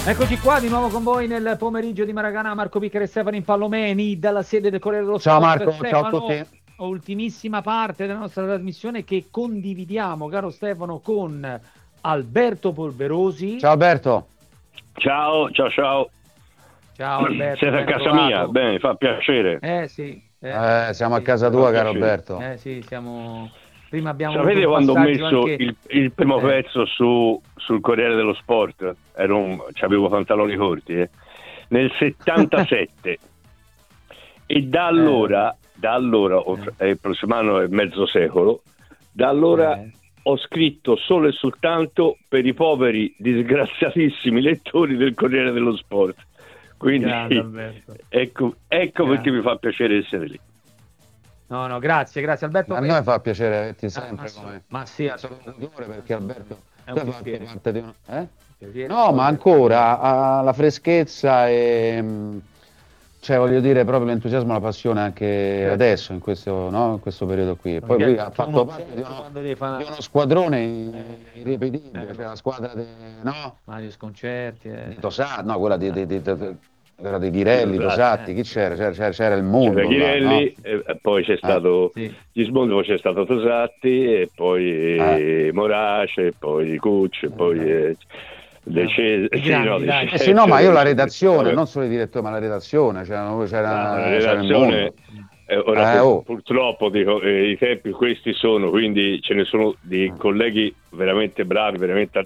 Eccoci qua di nuovo con voi nel pomeriggio di Maracanã, Marco Piccare e Stefano Impallomeni dalla sede del Corriere dello Ciao Sport. Marco, Stefano, ciao a tutti. ultimissima parte della nostra trasmissione che condividiamo, caro Stefano, con Alberto Polverosi. Ciao Alberto. Ciao. Ciao Alberto. Siete a casa mia? Bene, fa piacere. Sì. Siamo a casa tua, caro Alberto. Sì, siamo... Prima abbiamo Sapete quando ho messo anche... il primo pezzo sul Corriere dello Sport? C'avevo pantaloni corti, nel 77. E da allora, il prossimo anno è mezzo secolo, da allora ho scritto solo e soltanto per i poveri, disgraziatissimi lettori del Corriere dello Sport. Quindi ecco perché mi fa piacere essere lì. No, grazie Alberto. A noi fa piacere averti sempre ma sì, assolutamente, perché Alberto è un piacere. Parte di No, ma ancora ha la freschezza e cioè voglio dire proprio l'entusiasmo e la passione anche adesso in questo periodo qui. Poi lui ha fatto parte di uno squadrone irripetibile, cioè la squadra Mario Sconcerti, di Tosatti, quella di Ghirelli, Tosatti, chi c'era? C'era il mondo. C'era Ghirelli, poi c'è stato Gismondo, poi c'è stato Tosatti, e poi Morace, e poi Cucci, e poi De Cese. Ma io la redazione, non solo il direttore, ma la redazione, c'era il mondo. Ora purtroppo dico, i tempi questi sono, quindi ce ne sono di colleghi veramente bravi, veramente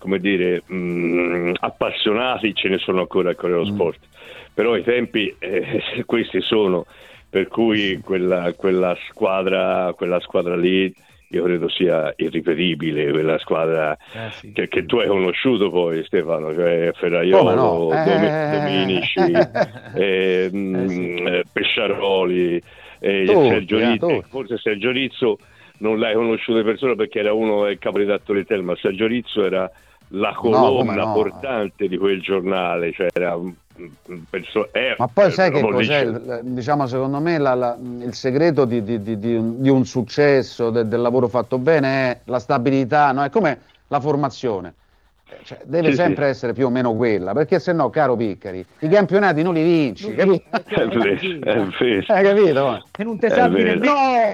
appassionati, ce ne sono ancora al Corriere dello Sport, però i tempi questi sono, per cui quella squadra lì io credo sia irripetibile, quella squadra che tu hai conosciuto poi, Stefano, cioè Ferraiolo, Dominici, Pesciaroli, Sergio Rizzo. Forse Sergio Rizzo non l'hai conosciuto di persona perché era uno del caporedattore di Telma. Sergio Rizzo era la colonna portante di quel giornale, cioè era ma poi sai che cos'è? Diciamo, secondo me il segreto di un successo, del lavoro fatto bene, è la stabilità, no? È come la formazione. Cioè, deve sempre essere più o meno quella, perché se no, caro Piccari, i campionati non li vinci, capito? Hai capito? E non te salvi nemmeno.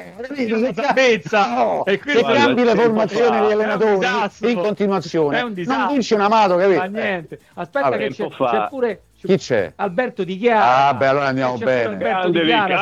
Se cambi le formazioni degli allenatori in continuazione, non vinci un amato, capito? Ma niente. Aspetta che c'è pure... Chi c'è? Alberto Di Chiara. Beh, allora andiamo bene. Alberto Di Chiara,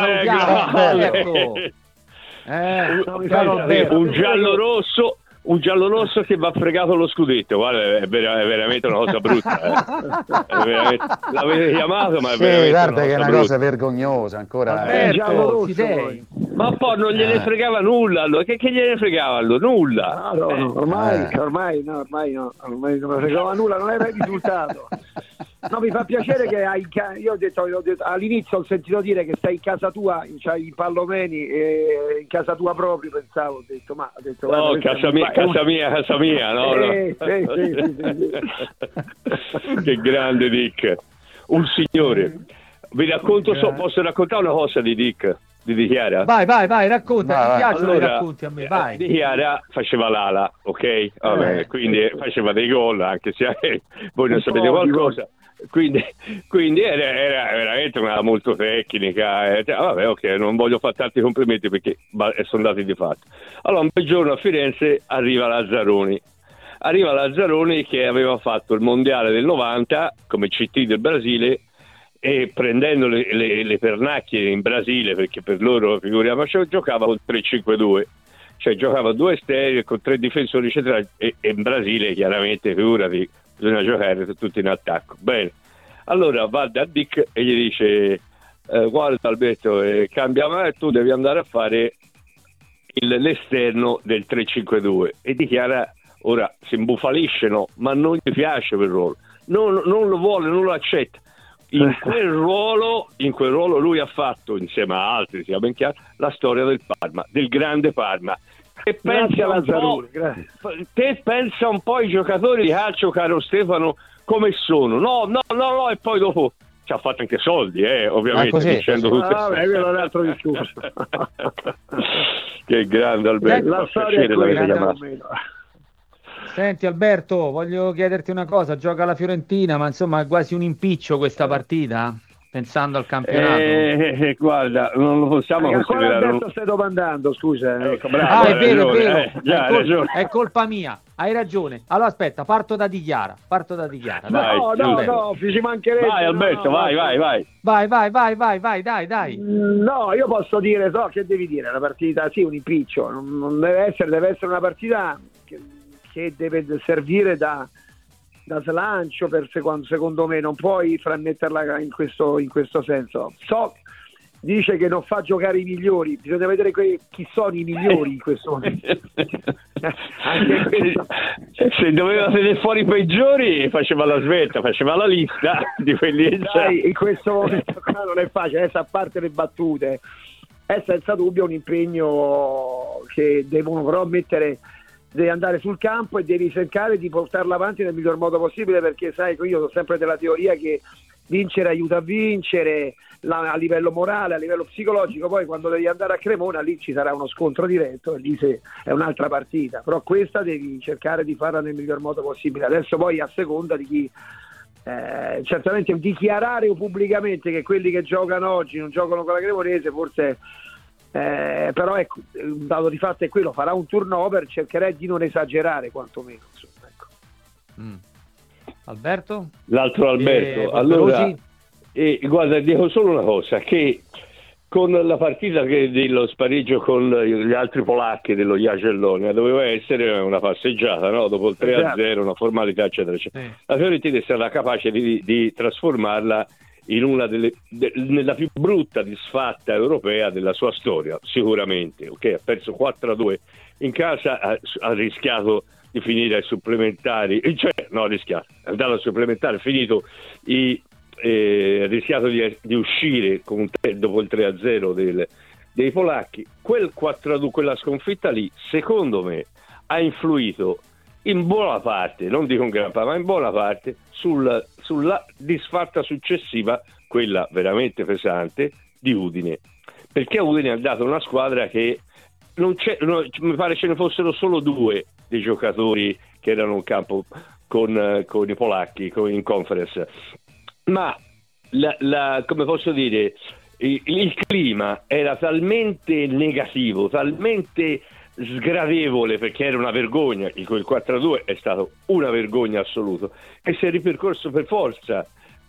salutiamo. Un giallo rosso che va fregato lo scudetto, guarda, è veramente una cosa brutta. L'avete chiamato, ma è veramente guarda che è una cosa vergognosa ancora. Alberto, ci sei? Ma poi non gliene fregava nulla, allora. Che gliene fregava allora? Nulla. Ormai non mi fregava nulla, non era il risultato. No, mi fa piacere che io ho detto, all'inizio ho sentito dire che stai in casa tua, c'hai i Pallomeni, in casa tua proprio, pensavo, ho detto, no, casa mia, no? Sì. Che grande Dick, un signore. Vi racconto, posso raccontare una cosa di Dick? Di Chiara? Vai, racconta, mi piacciono i racconti a me, vai. Di Chiara faceva l'ala, ok? Vabbè, quindi faceva dei gol, anche se voi non sapete qualcosa. Quindi era veramente una molto tecnica. Vabbè, ok, non voglio fare tanti complimenti perché sono dati di fatto. Allora, un bel giorno a Firenze arriva Lazzaroni che aveva fatto il mondiale del 90 come CT del Brasile, e prendendo le pernacchie in Brasile, perché per loro, figuriamoci, giocava con 3-5-2, cioè giocava 2 esterni con 3 difensori centrali, e in Brasile chiaramente, figurati, bisogna giocare tutti in attacco. Bene, allora va da Dick e gli dice guarda Alberto, cambia, tu devi andare a fare l'esterno del 3-5-2, e dichiara, ora si imbufalisce, no, ma non gli piace quel ruolo, non lo vuole, non lo accetta. In quel ruolo lui ha fatto, insieme a altri, sia ben chiaro, la storia del Parma, del grande Parma. E pensa un po' ai giocatori di calcio, caro Stefano, come sono. No, e poi dopo ci ha fatto anche soldi, ovviamente, dicendo tutte l'altro discorso. Che grande Alberto, la storia è l'avete chiamato. Senti Alberto, voglio chiederti una cosa, gioca la Fiorentina, ma insomma è quasi un impiccio questa partita, pensando al campionato. Guarda, non lo possiamo considerare. Quale Alberto stai domandando, scusa? Ecco, bravo, è vero, è colpa mia, hai ragione. Allora aspetta, parto da Dichiara. Vai, no, ci mancherebbe. Vai Alberto, vai. Vai, dai. No, io posso dire, che devi dire, la partita, sì, un impiccio, non deve essere una partita che deve servire da slancio secondo me, non puoi metterla in questo senso. Dice che non fa giocare i migliori, bisogna vedere chi sono i migliori in questo momento. Se doveva tenere fuori i peggiori faceva la svelta, faceva la lista di quelli. Dai, in questo momento qua non è facile, adesso a parte le battute è senza dubbio un impegno che devono però devi andare sul campo e devi cercare di portarla avanti nel miglior modo possibile, perché sai, io sono sempre della teoria che vincere aiuta a vincere a livello morale, a livello psicologico. Poi quando devi andare a Cremona lì ci sarà uno scontro diretto e lì è un'altra partita, però questa devi cercare di farla nel miglior modo possibile. Adesso poi a seconda di chi certamente dichiarare pubblicamente che quelli che giocano oggi non giocano con la Cremonese forse però ecco, un dato di fatto è quello, farà un turnover, cercherei di non esagerare quantomeno, insomma, ecco. Alberto? L'altro Alberto, allora guarda, dico solo una cosa, che con la partita dello spareggio con gli altri polacchi dello Jagiellonia doveva essere una passeggiata, no? Dopo il 3-0, una formalità eccetera eccetera. La Fiorentina è stata capace di trasformarla in una nella più brutta disfatta europea della sua storia, sicuramente. Ha perso 4-2 in casa, ha rischiato di finire ai supplementari, è andato ai supplementari, finito ha rischiato di uscire dopo il 3-0 dei polacchi. Quel 4-2, quella sconfitta lì, secondo me, ha influito in buona parte, non dico in gran parte, ma in buona parte sulla disfatta successiva, quella veramente pesante, di Udine. Perché Udine ha dato una squadra che mi pare ce ne fossero solo 2 dei giocatori che erano in campo con i polacchi in conference, ma come posso dire, il clima era talmente negativo, talmente sgradevole, perché era una vergogna, quel 4-2 è stato una vergogna assoluta, e si è ripercorso per forza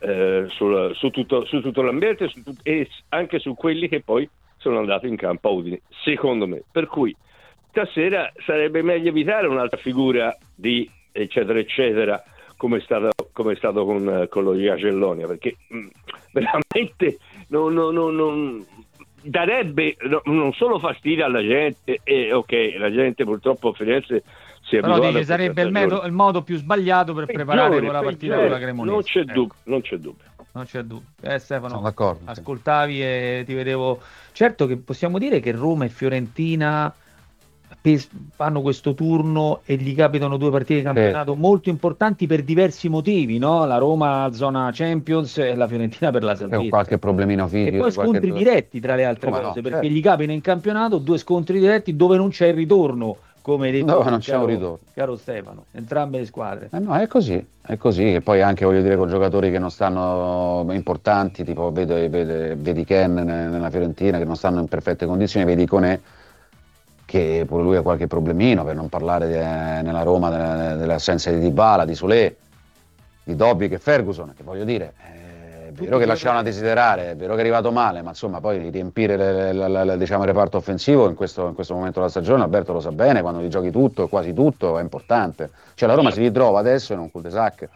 su tutto l'ambiente e anche su quelli che poi sono andati in campo a Udine, secondo me. Per cui stasera sarebbe meglio evitare un'altra figura di eccetera eccetera come è stato con lo Jagiellonia, perché veramente non darebbe non solo fastidio alla gente, la gente purtroppo a Firenze si è abituata. Però dice sarebbe il modo più sbagliato per preparare quella partita con la Cremonese. Non c'è dubbio. Stefano, sono d'accordo, ascoltavi e ti vedevo. Certo che possiamo dire che Roma e Fiorentina fanno questo turno e gli capitano 2 partite di campionato molto importanti per diversi motivi, no? La Roma zona Champions e la Fiorentina per la salvezza. Qualche problemino fisico. E poi scontri diretti tra le altre cose, perché gli capita in campionato 2 scontri diretti dove non c'è il ritorno, come hai detto non c'è un ritorno. Caro Stefano, entrambe le squadre. No, è così, e poi anche voglio dire con giocatori che non stanno importanti, tipo vedi Ken nella Fiorentina che non stanno in perfette condizioni, vedi Conè che pure lui ha qualche problemino, per non parlare nella Roma dell'assenza di Dybala, di Solé, di Dobbik e Ferguson, che voglio dire, è vero che lasciavano a desiderare, è vero che è arrivato male, ma insomma poi riempire diciamo, il reparto offensivo in questo momento della stagione, Alberto lo sa bene, quando gli giochi tutto, quasi tutto, è importante. Cioè la Roma si ritrova adesso in un cul-de-sac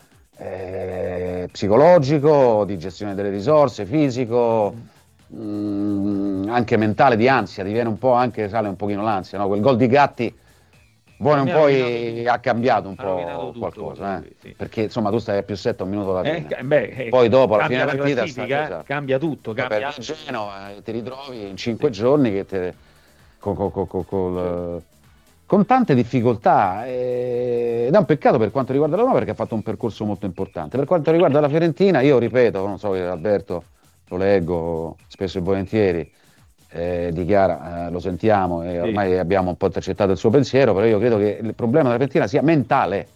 psicologico, di gestione delle risorse, fisico, anche mentale, di ansia, diviene un po' anche, sale un pochino l'ansia, no? Quel gol di Gatti vuole un po' ha cambiato un po' qualcosa, sì. Perché insomma tu stai a +7 a un minuto dalla fine, poi dopo la fine della partita cambia tutto, cambia per Genova, ti ritrovi in 5 giorni che con tante difficoltà, ed è un peccato per quanto riguarda la Roma, perché ha fatto un percorso molto importante. Per quanto riguarda la Fiorentina, io ripeto, non so, Alberto, lo leggo spesso e volentieri, dichiara, lo sentiamo e ormai abbiamo un po' intercettato il suo pensiero, però io credo che il problema della Fiorentina sia mentale.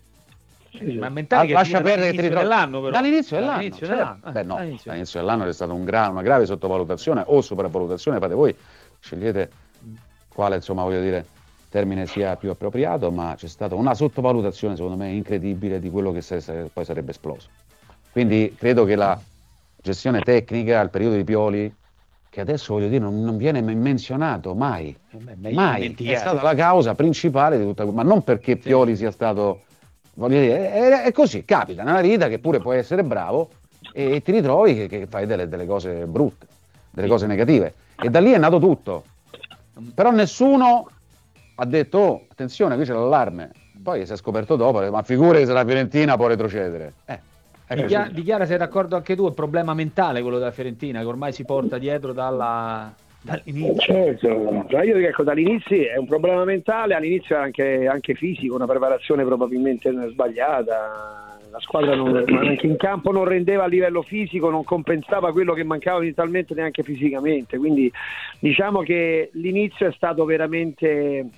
Ma mentale, lascia perdere che ti ritrovi dell'anno, però. Dall'inizio dell'anno. Dall'inizio dell'anno è stata una grave sottovalutazione o sopravvalutazione, fate voi, scegliete quale, insomma, voglio dire, termine sia più appropriato, ma c'è stata una sottovalutazione, secondo me, incredibile di quello che poi sarebbe esploso. Quindi credo che la gestione tecnica, il periodo di Pioli, che adesso, voglio dire, non viene menzionato mai, è stata la causa principale di tutta, ma non perché Pioli sia stato, voglio dire, è così, capita nella vita che pure puoi essere bravo e ti ritrovi che fai delle cose brutte, delle cose negative, e da lì è nato tutto. Però nessuno ha detto, oh, attenzione, qui c'è l'allarme. Poi si è scoperto dopo, ma figurati se la Fiorentina può retrocedere. Dichiara, sei d'accordo anche tu, è un problema mentale quello della Fiorentina, che ormai si porta dietro dall'inizio. Certo, cioè io dico, dall'inizio è un problema mentale, all'inizio era anche fisico, una preparazione probabilmente sbagliata. La squadra anche in campo non rendeva a livello fisico, non compensava quello che mancava mentalmente neanche fisicamente, quindi diciamo che l'inizio è stato veramente,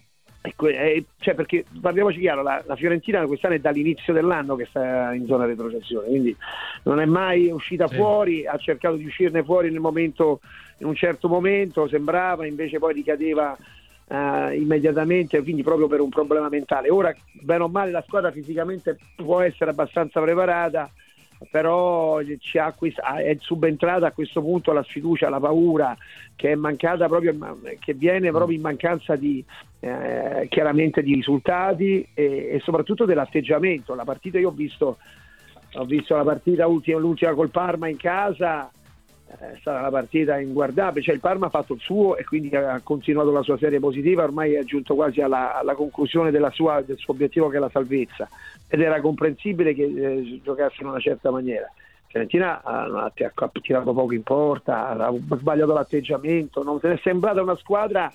cioè, perché parliamoci chiaro, la Fiorentina quest'anno è dall'inizio dell'anno che sta in zona retrocessione, quindi non è mai uscita fuori, ha cercato di uscirne fuori in un certo momento, sembrava, invece poi ricadeva immediatamente, quindi proprio per un problema mentale. Ora, bene o male, la squadra fisicamente può essere abbastanza preparata, però è subentrata a questo punto la sfiducia, la paura che è mancata proprio, che viene proprio in mancanza di chiaramente di risultati e soprattutto dell'atteggiamento. La partita, io ho visto la partita l'ultima col Parma in casa, è stata una partita inguardabile, cioè il Parma ha fatto il suo e quindi ha continuato la sua serie positiva, ormai è giunto quasi alla conclusione del suo obiettivo, che è la salvezza, ed era comprensibile che giocasse in una certa maniera. Fiorentina ha tirato poco in porta, ha sbagliato l'atteggiamento, non è sembrata una squadra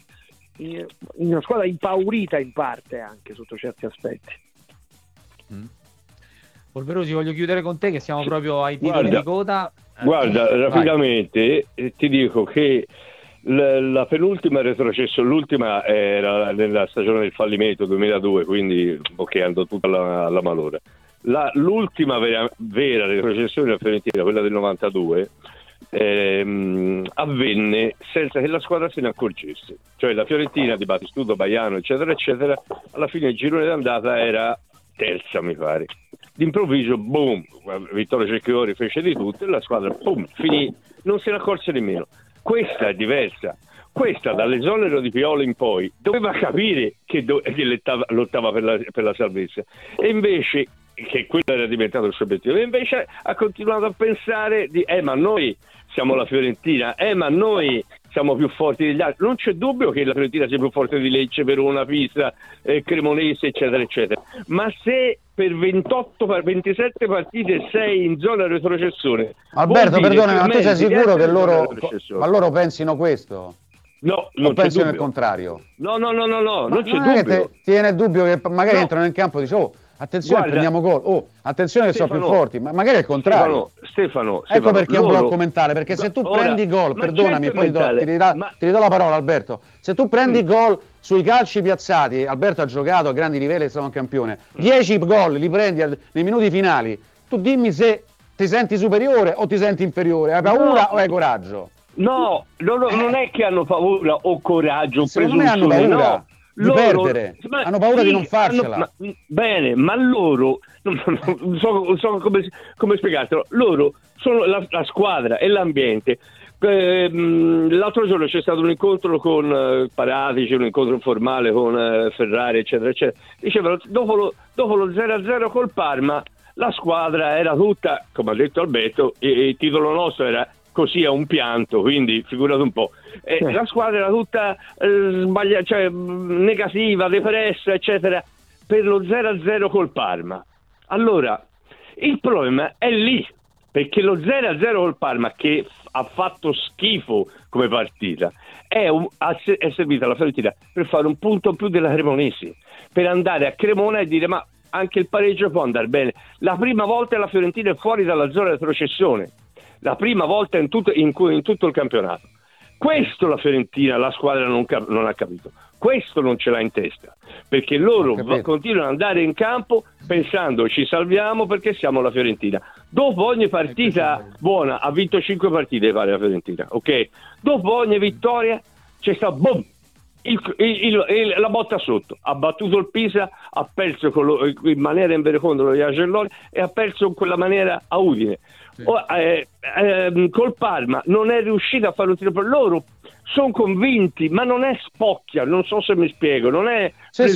impaurita in parte anche sotto certi aspetti. Polverosi, voglio chiudere con te che siamo proprio ai titoli di coda. Guarda, rapidamente ti dico che la penultima retrocesso, l'ultima era nella stagione del fallimento 2002, quindi andò tutta alla malora. L'ultima vera retrocessione della Fiorentina, quella del 92, avvenne senza che la squadra se ne accorgesse, cioè la Fiorentina di Battistuta, Baiano, eccetera eccetera, alla fine il girone d'andata era terza, mi pare. D'improvviso, boom, Vittorio Cecchiori fece di tutto e la squadra, boom, finì, non se ne accorse nemmeno. Questa è diversa. Questa, dall'esonero di Pioli in poi, doveva capire che lottava per la salvezza. E invece, che quello era diventato il suo obiettivo, e invece ha continuato a pensare ma noi siamo la Fiorentina, ma noi siamo più forti degli altri. Non c'è dubbio che la Fiorentina sia più forte di Lecce, Verona, Pisa, Cremonese, eccetera, eccetera. Ma se per 27 partite sei in zona retrocessione... Alberto, perdonami, ma tu sei sicuro che loro pensino questo? No, non pensano il contrario? No, non c'è dubbio. Ti viene il dubbio che magari entrano in campo e dici, attenzione, prendiamo gol, attenzione che sono più forti, ma magari è il contrario. Stefano, ecco perché è un blocco mentale, perché se tu prendi gol, perdonami, poi ti ridò la parola, Alberto, se tu prendi gol sui calci piazzati, Alberto ha giocato a grandi livelli, è stato un campione, 10 gol li prendi nei minuti finali, tu dimmi se ti senti superiore o ti senti inferiore, hai paura o hai coraggio? No, non è che hanno paura o coraggio o presunzione, hanno paura di perdere, hanno paura di non farcela. Bene, ma loro non so come spiegartelo, loro sono la squadra e l'ambiente. L'altro giorno c'è stato un incontro con Paratici, un incontro informale con Ferrari, eccetera eccetera. Dicevano dopo lo 0-0 col Parma la squadra era tutta, come ha detto Alberto, il titolo nostro era così a un pianto, quindi figurate un po'. La squadra era tutta sbagliata, cioè negativa, depressa, eccetera, per lo 0-0 col Parma. Allora, il problema è lì, perché lo 0-0 col Parma, che ha fatto schifo come partita, è servita alla Fiorentina per fare un punto in più della Cremonese, per andare a Cremona e dire ma anche il pareggio può andare bene. La prima volta la Fiorentina è fuori dalla zona di retrocessione, la prima volta in tutto il campionato. Questo la Fiorentina, la squadra non ha capito. Questo non ce l'ha in testa, perché loro continuano ad andare in campo pensando ci salviamo perché siamo la Fiorentina. Dopo ogni partita buona, ha vinto 5 partite pare la Fiorentina, ok? Dopo ogni vittoria c'è stato boom, la botta sotto, ha battuto il Pisa, ha perso in maniera invereconda lo Jagellone e ha perso in quella maniera a Udine. Sì. Col Parma non è riuscito a fare un tiro per loro. Sono convinti, ma non è spocchia, non so se mi spiego, non è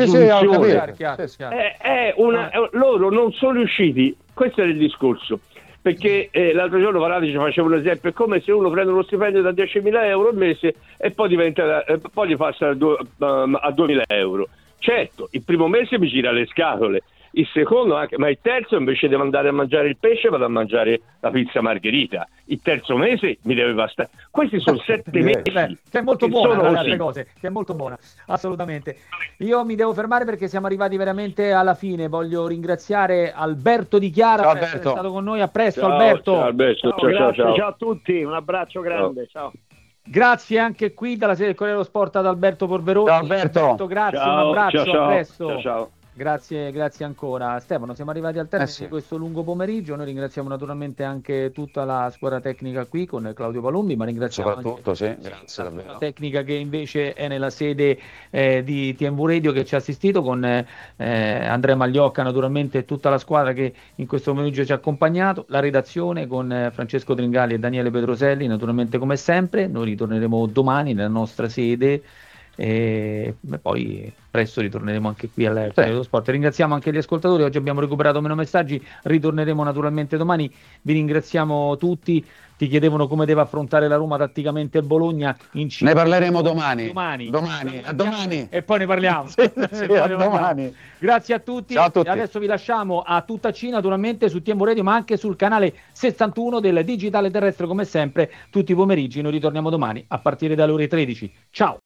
loro non sono riusciti, questo è il discorso, perché l'altro giorno Paratici faceva un esempio, è come se uno prende uno stipendio da 10.000 euro al mese e poi poi gli passa a 2.000 euro. Certo, il primo mese mi gira le scatole, il secondo anche, ma il terzo invece devo andare a mangiare il pesce vado a mangiare la pizza margherita, il terzo mese mi deve bastare. Questi sono 7 mesi che è molto buona, che è molto buona, assolutamente. Io mi devo fermare perché siamo arrivati veramente alla fine. Voglio ringraziare Alberto Di Chiara per essere stato con noi. A presto. Ciao, Alberto. Ciao, Alberto. Ciao a tutti, un abbraccio grande, ciao. Grazie anche qui dalla sede del Corriere dello Sport ad Alberto Porveroni. Ciao Alberto. Grazie, un abbraccio, a presto. Ciao. Grazie ancora. Stefano, siamo arrivati al termine di questo lungo pomeriggio. Noi ringraziamo naturalmente anche tutta la squadra tecnica qui con Claudio Palumbi, ma ringraziamo soprattutto anche grazie davvero. La tecnica che invece è nella sede di TMV Radio che ci ha assistito con Andrea Magliocca, naturalmente, e tutta la squadra che in questo pomeriggio ci ha accompagnato, la redazione con Francesco Tringali e Daniele Pedroselli, naturalmente come sempre. Noi ritorneremo domani nella nostra sede e poi presto ritorneremo anche qui allo Sport. Ringraziamo anche gli ascoltatori, oggi abbiamo recuperato meno messaggi, ritorneremo naturalmente domani. Vi ringraziamo tutti. Ti chiedevano come deve affrontare la Roma tatticamente il Bologna ne parleremo domani e poi ne parliamo. Domani. Grazie a tutti. Ciao a tutti. E adesso vi lasciamo a tutta C naturalmente su TMV Radio, ma anche sul canale 61 del digitale terrestre come sempre tutti i pomeriggi. Noi ritorniamo domani a partire dalle ore 13. Ciao.